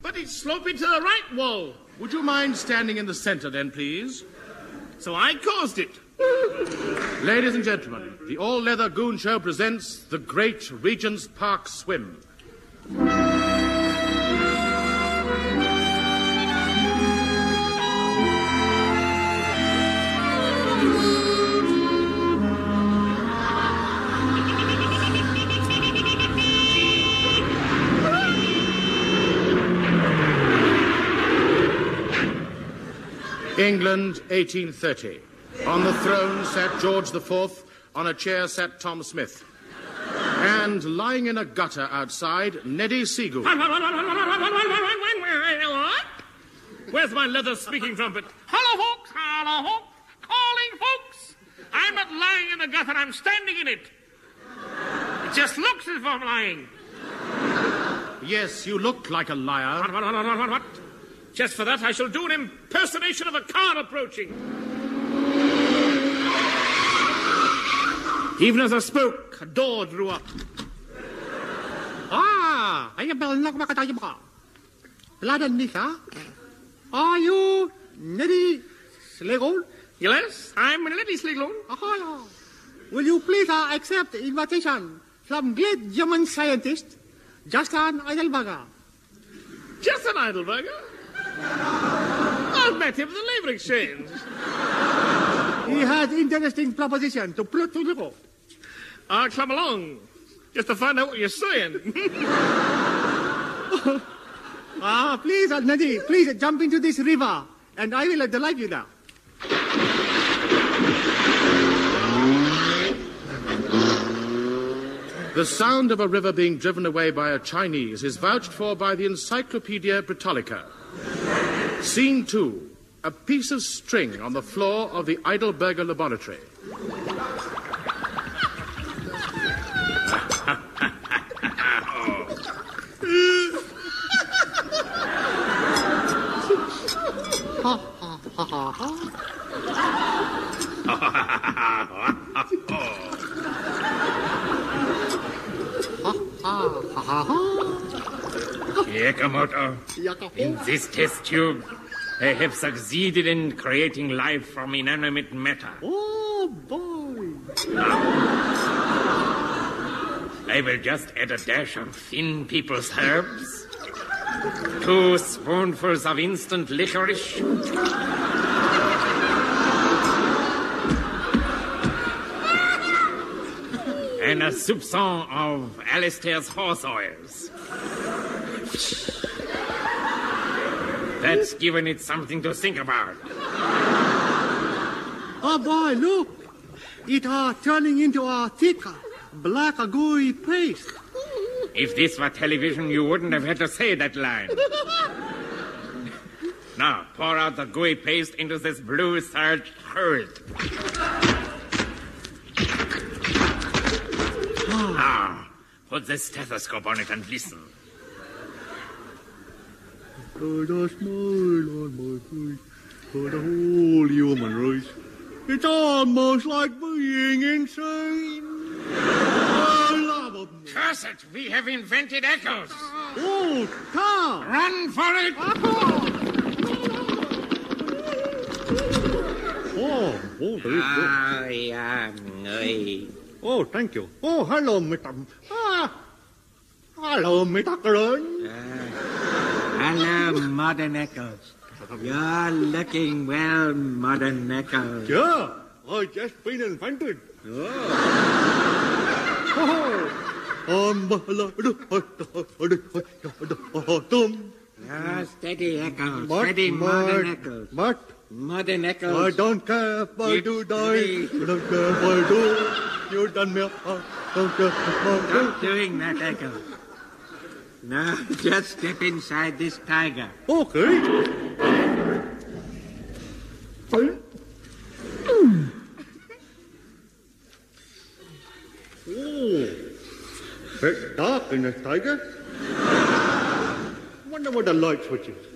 But it's sloping to the right wall. Would you mind standing in the center then, please? So I caused it. Ladies and gentlemen, the All-Leather Goon Show presents the Great Regent's Park Swim. England, 1830. On the throne sat George IV, on a chair sat Tom Smith. And lying in a gutter outside, Neddy Seagood. Where's my leather speaking trumpet? Hello, folks, calling, folks. I'm not lying in the gutter, I'm standing in it. It just looks as if I'm lying. Yes, you look like a liar. What? Just for that, I shall do an impersonation of a car approaching. Even as I spoke, a door drew up. Are you Neddy Sligoon? Yes, I'm Neddy Sligoon. Will you please accept the invitation from great German scientist, Justin Heidelberger? Justin Heidelberger? I've met him at the Labour Exchange. He has interesting proposition to put to you. I'll come along, just to find out what you're saying. Please, Neddy, please jump into this river, and I will delight you now. The sound of a river being driven away by a Chinese is vouched for by the Encyclopedia Britannica. Scene 2. A piece of string on the floor of the Heidelberger Laboratory. Yakamoto, in this test tube, I have succeeded in creating life from inanimate matter. Oh, boy. I will just add a dash of thin people's herbs, 2 spoonfuls of instant licorice, and a soupçon of Alistair's horse oils. That's given it something to think about. Oh, boy, look. It turning into a thick, black, gooey paste. If this were television, you wouldn't have had to say that line. Now, pour out the gooey paste into this blue starch curd. Now, put the stethoscope on it and listen. Put a smile on my face for the whole human race. It's almost like being insane. Curse it! We have invented echoes. Oh, Tom! Run for it! Oh, thank you. Oh, hello, Mr. Hello, Mr. Green. Hello, Modern Echoes. You're looking well, Modern Echoes. Yeah, I just been invented. Steady, Echoes. Steady, Modern Echoes. Modern Echoes. I don't care if I do die. I don't care if I do. You done me. Stop doing that, Echoes. Now, just step inside this tiger. Okay. Oh, it's dark in this tiger. Wonder what the light switch is.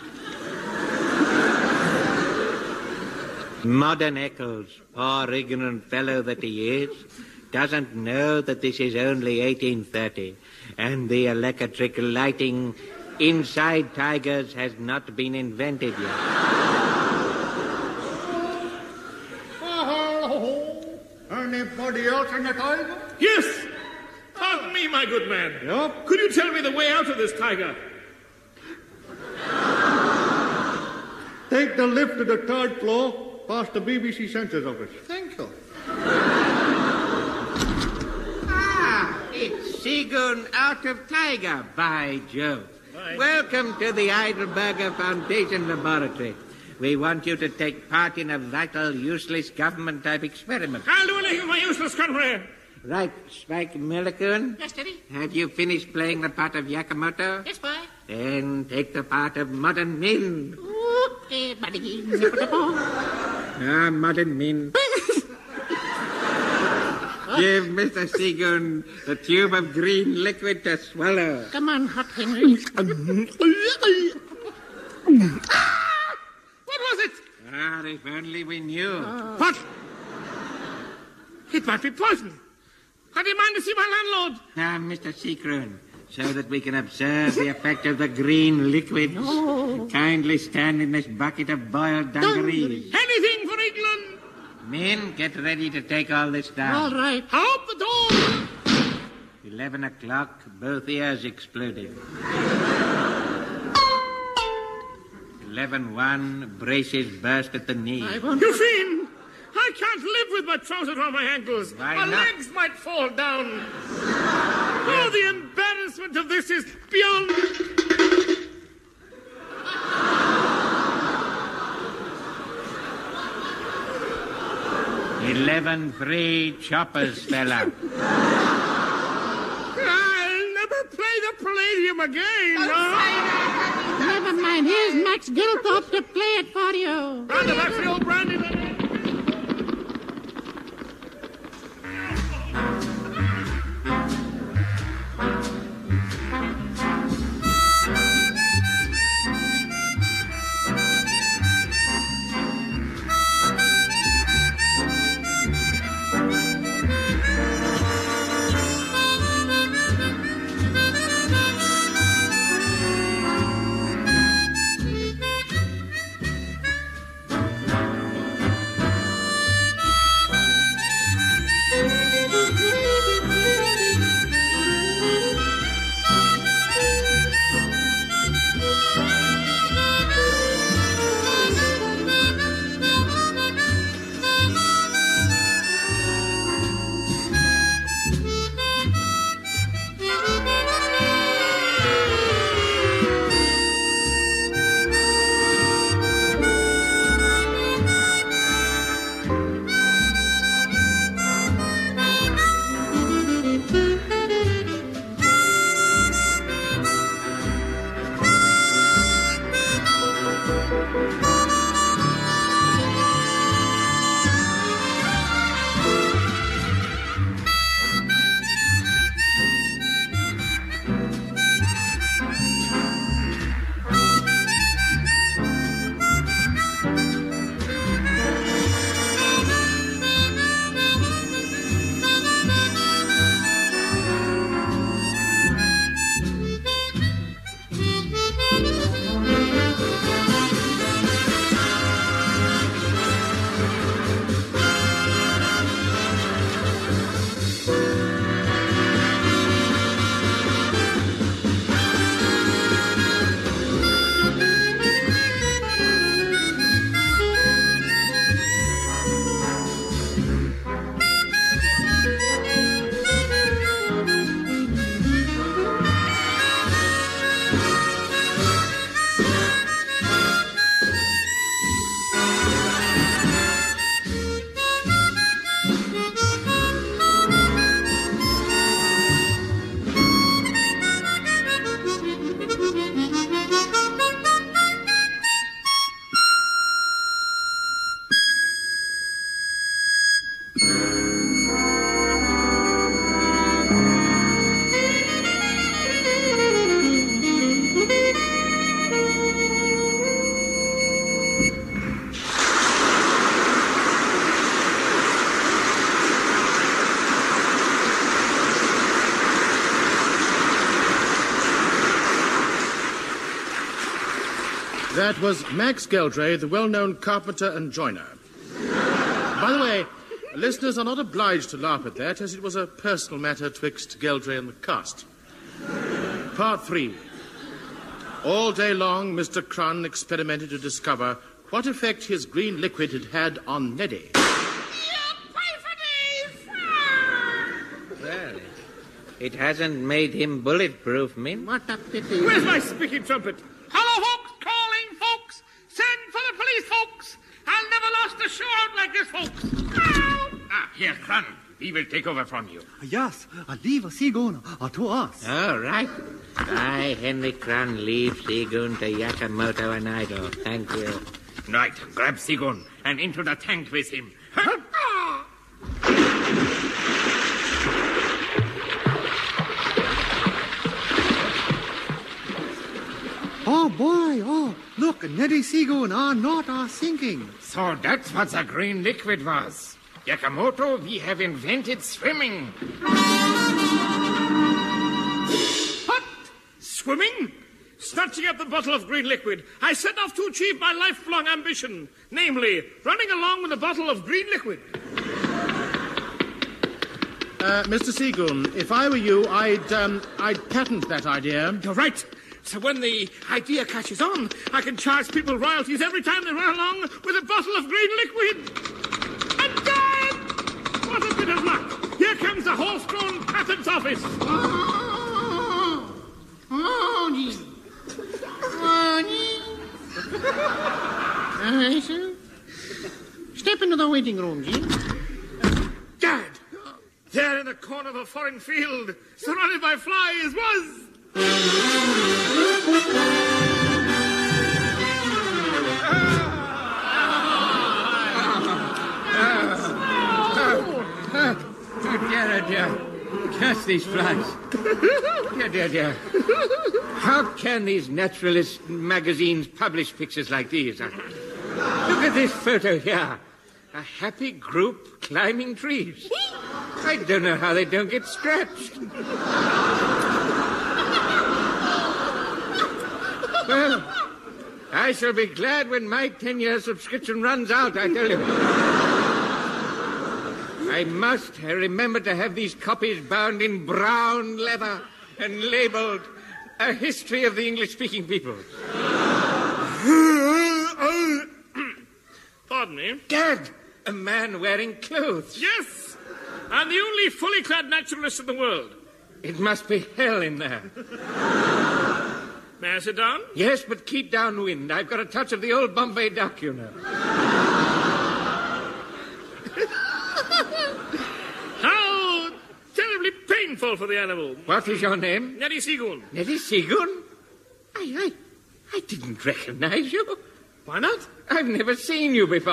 Modern Echoes, poor ignorant fellow that he is, doesn't know that this is only 1830, and the electric lighting inside tigers has not been invented yet. Anybody else in the tiger? Yes. Pardon me, my good man. Yup. Could you tell me the way out of this tiger? Take the lift to the third floor, past the BBC Census Office. Thank you. It's Seagoon out of Tiger, by Jove. Welcome to the Heidelberger Foundation Laboratory. We want you to take part in a vital, useless government-type experiment. I'll do anything for my useless country. Right, Spike Milliken? Yes, Daddy. Have you finished playing the part of Yakamoto? Yes, boy. Then take the part of Modern Min. Okay, buddy. Modern Min. Give Mr. Seagoon the tube of green liquid to swallow. Come on, Hot Henry. What was it? If only we knew. What? It might be poison. I demand to see my landlord. Mr. Seacroon, so that we can observe the effect of the green liquids, kindly stand in this bucket of boiled dungarees. Anything for England. Men, get ready to take all this down. All right. Out the door. 11 o'clock, both ears exploded. 11:01, braces burst at the knee. You fiend! I can't live with my trousers around my ankles. Why my not? legs might fall down. Oh, the embarrassment of this is beyond... 11:03, choppers fell out. I'll never play the Palladium again. Never mind. Here's Max Gilthorpe to play it for you. Round the back for the old brandy. That was Max Geldray, the well-known carpenter and joiner. By the way, listeners are not obliged to laugh at that, as it was a personal matter twixt Geldray and the cast. Part 3. All day long, Mr. Crun experimented to discover what effect his green liquid had had on Neddy. Well, it hasn't made him bulletproof, Min. What up did he... Where's my speaking trumpet? Hello, folks! Calling, folks! Send for the police, folks! I'll never lost a show out like this, folks! Ah, here, Crun. We will take over from you. Yes, leave Seagoon to us. All right. I, Henry Crun, leave Seagoon to Yakamoto and Idol. Thank you. Right, grab Sigun and into the tank with him. Oh, boy, look, Neddy Seagoon are not sinking. So that's what the green liquid was. Yakamoto, we have invented swimming. What? Swimming? Snatching up the bottle of green liquid, I set off to achieve my lifelong ambition, namely, running along with a bottle of green liquid. Mr. Seagoon, if I were you, I'd patent that idea. You're right. So when the idea catches on, I can charge people royalties every time they run along with a bottle of green liquid. And Dad! What a bit of luck! Here comes the horse-drawn patents office. Step into the waiting room, Jim. Dad! There in the corner of a foreign field, surrounded by flies, was... Dear. Catch these flies. Dear. How can these naturalist magazines publish pictures like these? Look at this photo here. A happy group climbing trees. I don't know how they don't get scratched. Well, I shall be glad when my 10-year subscription runs out, I tell you. I must remember to have these copies bound in brown leather and labelled A History of the English-Speaking People. Pardon me? Dad, a man wearing clothes. Yes, I'm the only fully clad naturalist in the world. It must be hell in there. May I sit down? Yes, but keep downwind. I've got a touch of the old Bombay duck, you know. How terribly painful for the animal. What is your name? Neddy Seagoon. Neddy Seagoon? I didn't recognize you. Why not? I've never seen you before.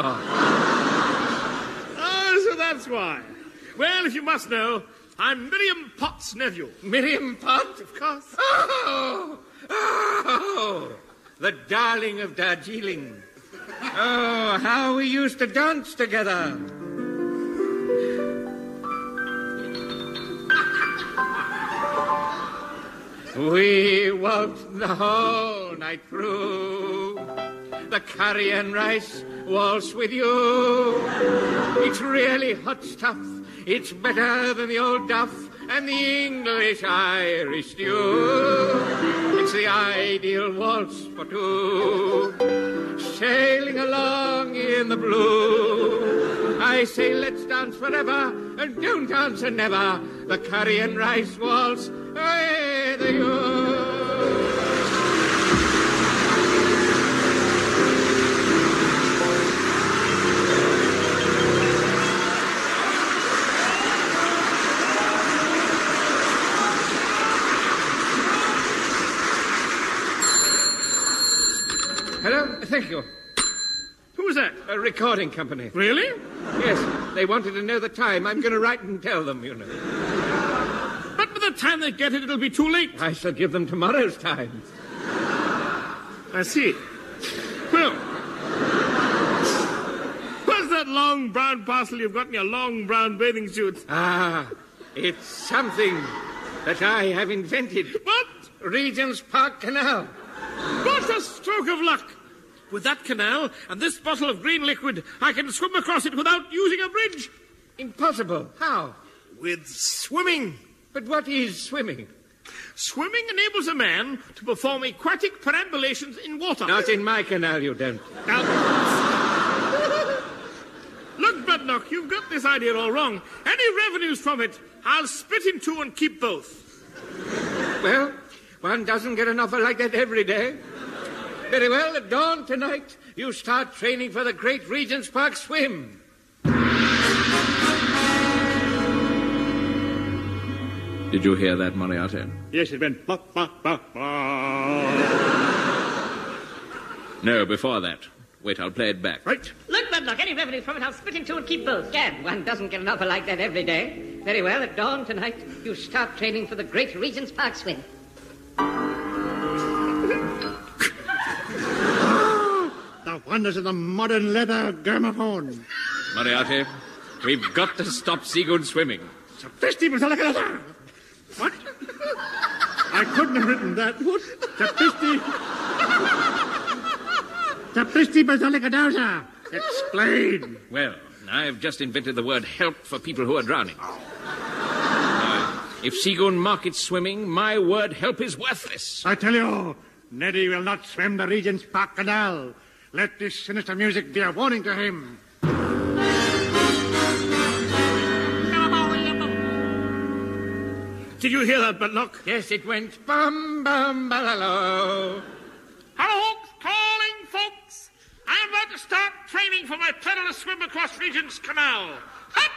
Oh, so that's why. Well, if you must know, I'm Miriam Pott's nephew. Miriam Pott? Of course. Oh, the darling of Darjeeling. Oh, how we used to dance together. We walked the whole night through. The curry and rice waltz with you. It's really hot stuff. It's better than the old duff and the English-Irish stew. It's the ideal waltz for two, sailing along in the blue. I say let's dance forever and don't answer never. The curry and rice waltz, away the you. Hello? Thank you. Who was that? A recording company. Really? Yes, they wanted to know the time. I'm going to write and tell them, you know. But by the time they get it, it'll be too late. I shall give them tomorrow's time. I see. Well, what's that long brown parcel you've got in your long brown bathing suit? Ah, it's something that I have invented. What? Regent's Park Canal. What a stroke of luck. With that canal and this bottle of green liquid, I can swim across it without using a bridge. Impossible. How? With swimming. But what is swimming? Swimming enables a man to perform aquatic perambulations in water. Not in my canal, you don't. Now, look, Budnock, you've got this idea all wrong. Any revenues from it, I'll split in two and keep both. Well, one doesn't get an offer like that every day. Very well, at dawn tonight, you start training for the Great Regent's Park swim. Did you hear that, Moriarty? Yes, it went bop, bop, bop, bop. No, before that. Wait, I'll play it back. Right. Look, Budlock, any revenues from it, I'll split in two and keep both. Gad, one doesn't get an offer like that every day. Very well, at dawn tonight, you start training for the Great Regent's Park swim. The wonders of the modern leather gramophone. Moriarty, we've got to stop Seagoon swimming. Sapristi Basilika. What? I couldn't have written that. What? Sapristi Basilika. Explain. Well, I've just invented the word help for people who are drowning. If Seagoon markets swimming, my word help is worthless. I tell you, Neddy will not swim the Regent's Park Canal. Let this sinister music be a warning to him. Did you hear that, Budnock? Yes, it went bum, bum, balalo. Hello, Hawks, calling, folks. I'm about to start training for my perilous swim across Regent's Canal. Hop!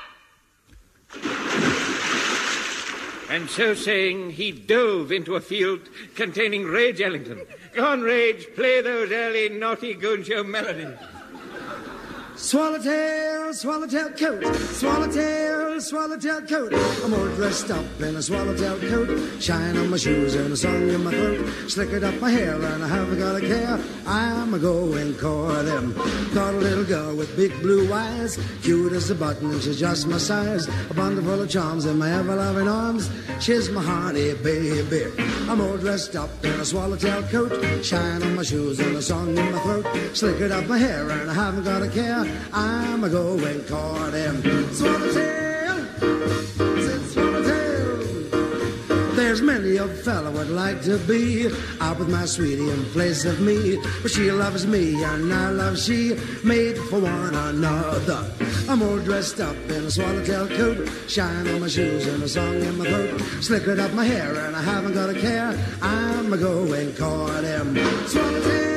And so saying, he dove into a field containing Rage Ellington. Go on, Rage, play those early naughty Goon Show melodies. Swallowtail, swallowtail coat, swallowtail, swallowtail coat. I'm all dressed up in a swallowtail coat, shine on my shoes and a song in my throat, slickered up my hair and I haven't got a care. I'm a going court him. Got a little girl with big blue eyes, cute as a button and she's just my size. A bundle full of charms in my ever-loving arms, she's my honey baby. I'm all dressed up in a swallowtail coat, shine on my shoes and a song in my throat, slickered up my hair and I haven't got a care. I'm a going court him. Swallowtail, said Swallowtail. There's many a fella would like to be out with my sweetie in place of me, but she loves me and I love she, made for one another. I'm all dressed up in a swallowtail coat, shine on my shoes and a song in my throat, slickered up my hair and I haven't got a care. I'm a going court him. Swallowtail.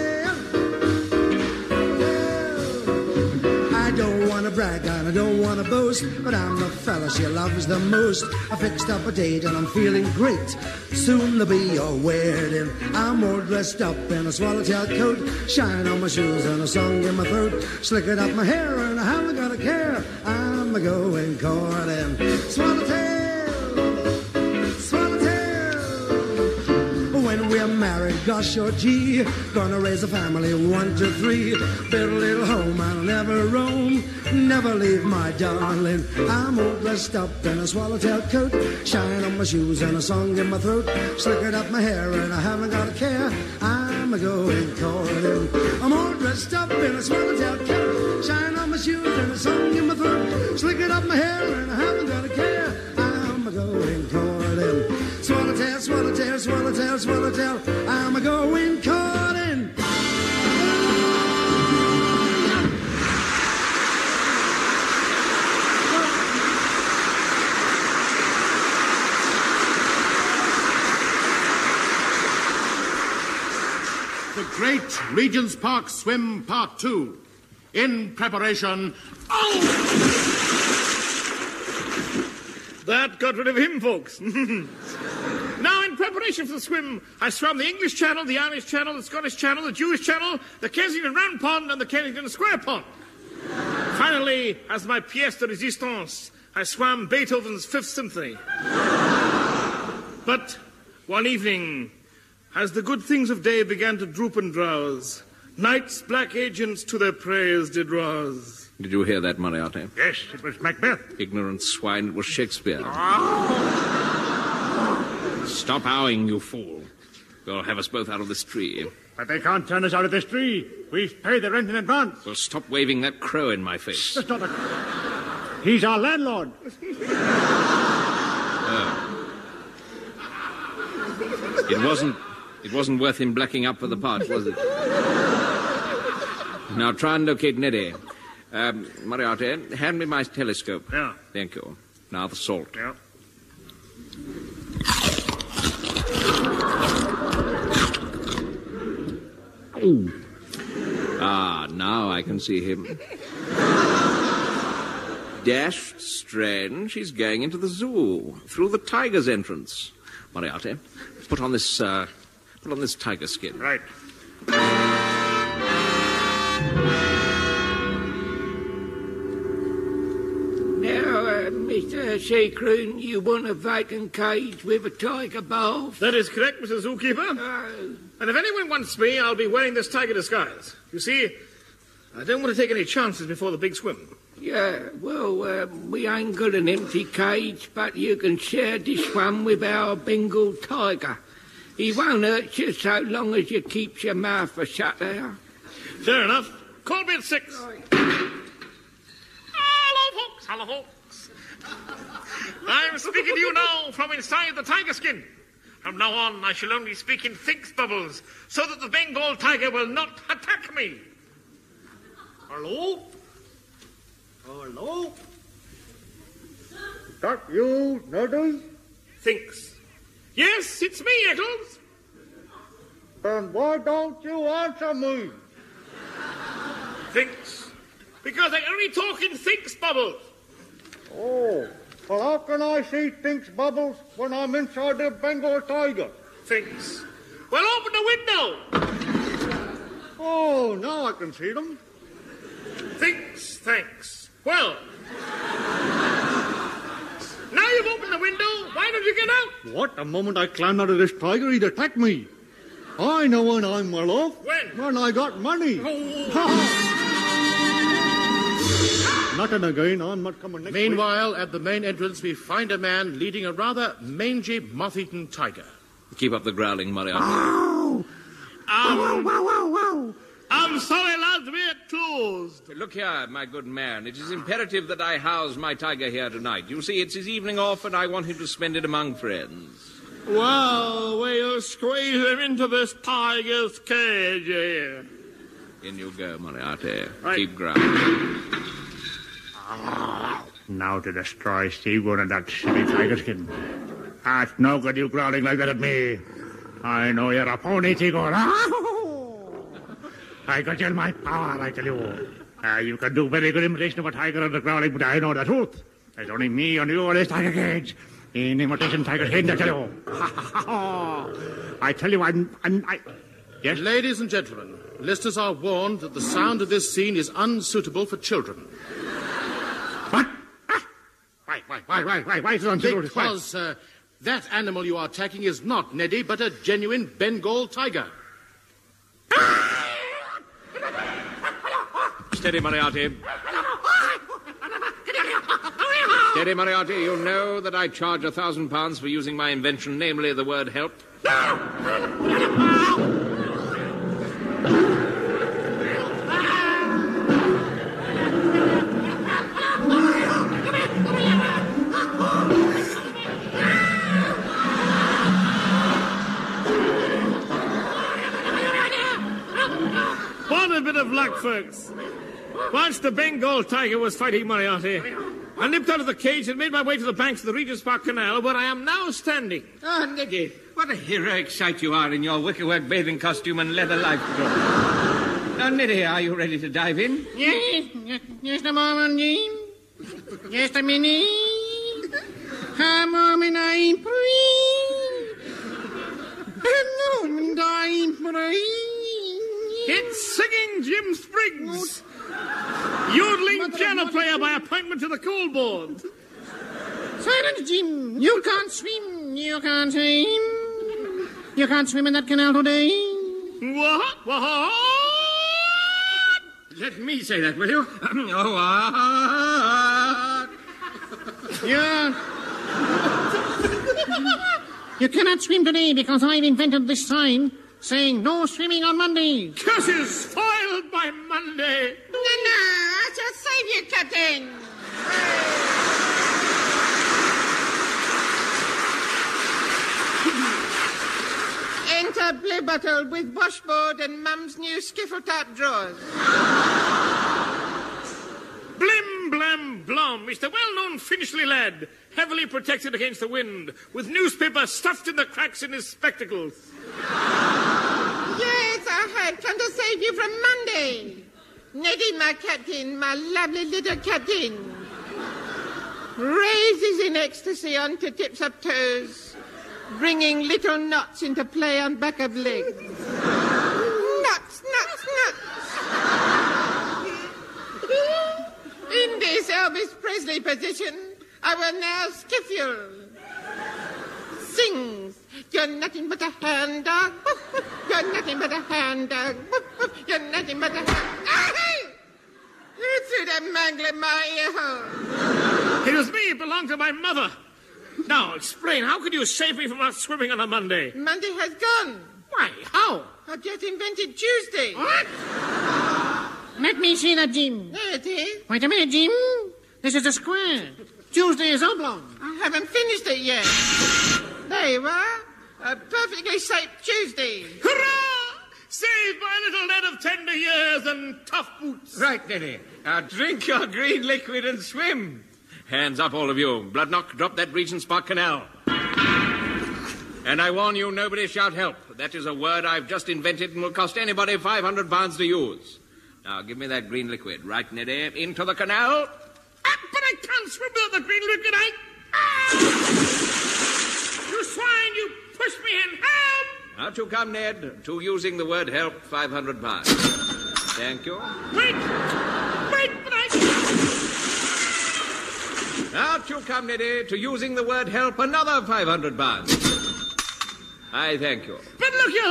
I don't want to brag and I don't want to boast, but I'm the fella she loves the most. I fixed up a date and I'm feeling great, soon there'll be a wedding. I'm all dressed up in a swallowtail coat, shine on my shoes and a song in my throat, slickered up my hair and I haven't got a care. I'm a going courting. Swallowtail, swallowtail. When we're married, gosh or gee, gonna raise a family 1, 2, 3, build a little home, I'll never roam, never leave my darling. I'm all dressed up in a swallowtail coat, shine on my shoes and a song in my throat, slickered up my hair and I haven't got a care. I'm a going courting. I'm all dressed up in a swallowtail coat, shine on my shoes and a song in my throat, slickered up my hair and I haven't got a care. I'm a going courting. Swallowtail, swallowtail, swallowtail, swallowtail, I'm a going courting. The Great Regent's Park Swim Part 2. In preparation. Oh! That got rid of him, folks. Now, in preparation for the swim, I swam the English Channel, the Irish Channel, the Scottish Channel, the Jewish Channel, the Kensington Round Pond, and the Kensington Square Pond. Finally, as my pièce de résistance, I swam Beethoven's Fifth Symphony. But one evening, as the good things of day began to droop and drowse, night's black agents to their prayers did rouse. Did you hear that, Moriarty? Yes, it was Macbeth. Ignorant swine, it was Shakespeare. Stop howling, you fool. You'll have us both out of this tree. But they can't turn us out of this tree. We've paid the rent in advance. Well, stop waving that crow in my face. That's not a... He's our landlord. It wasn't worth him blacking up for the part, was it? Now try and locate Neddy. Moriarty, hand me my telescope. Yeah. Thank you. Now the salt. Yeah. Now I can see him. Dashed strange. He's going into the zoo through the tiger's entrance. Moriarty, put on this tiger skin. Right. Now, Mr. Seacroon, you want a vacant cage with a tiger bath? That is correct, Mr. Zookeeper. And if anyone wants me, I'll be wearing this tiger disguise. You see, I don't want to take any chances before the big swim. Yeah, well, we ain't got an empty cage, but you can share this one with our Bengal tiger. He won't hurt you so long as you keep your mouth shut there. Fair enough. Call me at 6. Right. Hello, folks. Hello, folks. I'm speaking to you now from inside the tiger skin. From now on, I shall only speak in thick bubbles, so that the Bengal tiger will not attack me. Hello? Hello? Is that you, Neddy? Thinks. Yes, it's me, Eccles. Then why don't you answer me? Thinks. Because I only talk in thinks bubbles. Oh, well, how can I see Think's bubbles when I'm inside the Bengal tiger? Thinks. Well, open the window. Oh, now I can see them. Thinks, thanks. Well, now you've opened the window, why don't you get out? What? The moment I climbed out of this tiger, he'd attack me. I know when I'm well off. When? When I got money. Oh. Nothing again, I'm not coming next Meanwhile, at the main entrance, we find a man leading a rather mangy, moth-eaten tiger. Keep up the growling, Moriarty. I'm sorry, lads, we're closed. Look here, my good man. It is imperative that I house my tiger here tonight. You see, it's his evening off, and I want him to spend it among friends. Well, we'll squeeze him into this tiger's cage here. In you go, Moriarty. Right. Keep growling. Now to destroy Seagoon and that silly tiger skin. That's no good you growling like that at me. I know you're a pony, Seagoon. I got you in my power, I tell you. You can do very good imitation of a tiger and a growling, but I know the truth. There's only me and you in this tiger cage. In imitation tiger skin, I tell you. I tell you, I... Yes? Ladies and gentlemen, listeners are warned that the sound of this scene is unsuitable for children. What? Why is it unsuitable? Because that animal you are attacking is not Neddy, but a genuine Bengal tiger. Steady, Moriarty. Steady, Moriarty. You know that I charge £1,000 for using my invention, namely the word help. What a bit of luck, folks. Whilst the Bengal tiger was fighting Moriarty, I nipped out of the cage and made my way to the banks of the Regent's Park Canal, where I am now standing. Oh, Neddy, what a heroic sight you are in your wickerwork bathing costume and leather lifeguard. Now, Neddy, are you ready to dive in? Yes, just a moment, Jim. Just a minute. A moment, I'm free. A moment, I'm free. It's Singing Jim Spriggs, yodeling piano player by appointment to the coal board. Silence, Jim. You can't swim. You can't swim. You can't swim in that canal today. What? What? Let me say that, will you? You cannot swim today because I've invented this sign. saying no swimming on Mondays. Curses! Foiled by Monday! No, I shall save you, Captain. Enter Blue Bottle with washboard and Mum's new skiffle-top drawers. Blim, blam, blom. It's the well-known Finchley lad, heavily protected against the wind, with newspaper stuffed in the cracks in his spectacles. Yes, I had come to save you from Monday. Neddy, my captain, my lovely little captain, raises in ecstasy onto tips-up toes, bringing little knots into play on back of legs. Knots, knots, knots. In this Elvis Presley position, I will now skiffle. Sings, you're nothing but a hand dog. You're nothing but a hand dog. You're nothing but a hand... Ah! Who threw that mangle in my ear hole? It was me. It belonged to my mother. Now, explain. How could you save me from not swimming on a Monday? Monday has gone. Why? How? I just invented Tuesday. What? Let me see that, Jim. There it is. Wait a minute, Jim. This is a square. Tuesday is oblong. I haven't finished it yet. There you are. A perfectly shaped Tuesday. Hurrah! Saved by a little lad of tender years and tough boots. Right, Neddy. Now drink your green liquid and swim. Hands up, all of you. Bloodknock, drop that Regent Spark Canal. And I warn you, nobody shout help. That is a word I've just invented and will cost anybody £500 to use. Now, give me that green liquid. Right, Neddy, into the canal. Ah, but I can't swim without the green liquid. You swine, you push me in. Help! Out you come, Ned, to using the word help, £500. Thank you. Wait, but Out you come, Neddy, to using the word help, another £500. I thank you. But look here,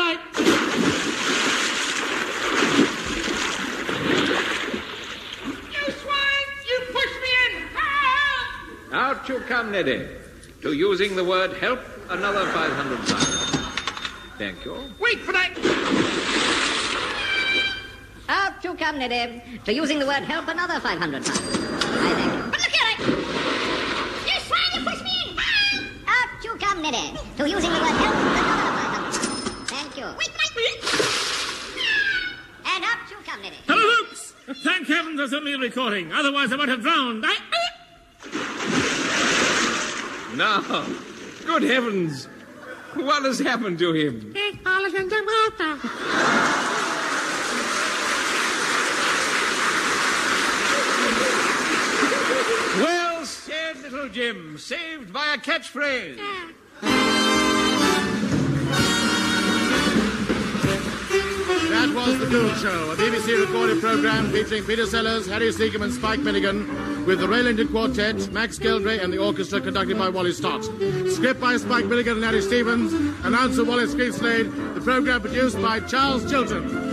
You swine, you push me in. Help! Out you come, Neddy, to using the word help, another £500. Thank you. Wait, but Out you come, Neddy, to using the word help, another £500. I thank you. But look here, You swine, you push me in. Help! Out you come, Neddy, to using the word help, another £500. Thank you. Wait. And out you come, Neddy. Hello, Hoops! Thank heavens there's only a recording. Otherwise I might have drowned. Now, good heavens, what has happened to him? He's fallen in the water. Well said, little Jim. Saved by a catchphrase. That was The Gould Show, a BBC recorded programme featuring Peter Sellers, Harry Seacombe and Spike Milligan, with the Rail-Ended Quartet, Max Geldray and the orchestra conducted by Wally Stott. Script by Spike Milligan and Harry Stevens. Announcer Wallace Greenslade. The programme produced by Charles Chilton.